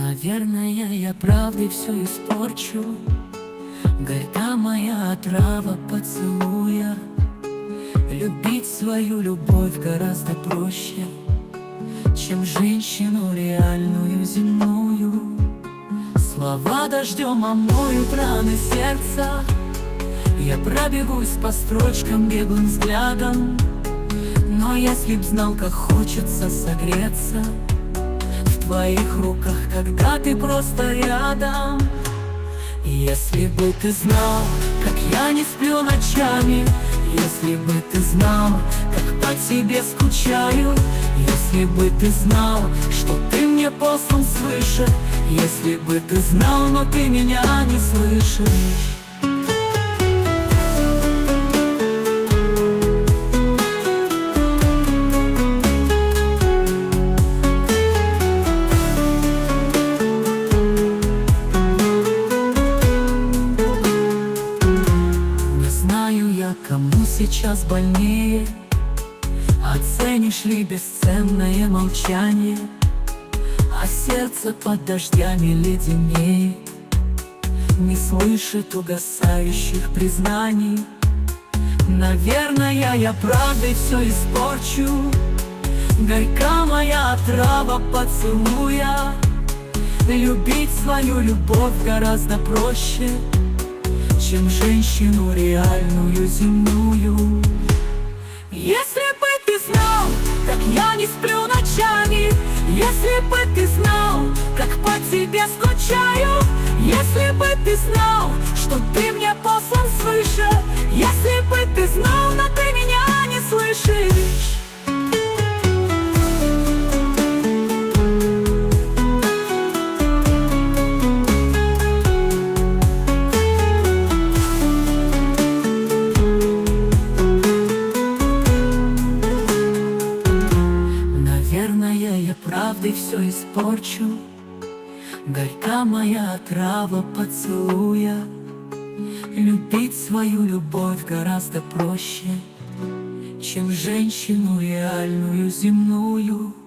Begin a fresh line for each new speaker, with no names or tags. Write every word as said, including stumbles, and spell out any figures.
Наверное, я правдой все испорчу. Горька моя отрава поцелуя. Любить свою любовь гораздо проще, чем женщину реальную земную. Слова дождем омоют раны сердца. Я пробегусь по строчкам беглым взглядом. Но если б знал, как хочется согреться в твоих руках, когда ты просто рядом. Если бы ты знал, как я не сплю ночами, если бы ты знал, как по тебе скучаю, если бы ты знал, что ты мне послан свыше, если бы ты знал, но ты меня не слышишь. Кому сейчас больнее? Оценишь ли бесценное молчание? А сердце под дождями леденее не слышит угасающих признаний. Наверное, я правдой все испорчу. Горька моя отрава поцелуя. Любить свою любовь гораздо проще, чем женщину реальную земную. Если бы ты знал, как я не сплю ночами, если бы ты знал, как по тебе скучаю, если бы ты знал, что ты мне послан свыше, если бы ты знал, но ты меня не слышишь. Я правдой все испорчу. Горька моя отрава поцелуя. Любить свою любовь гораздо проще, чем женщину реальную земную.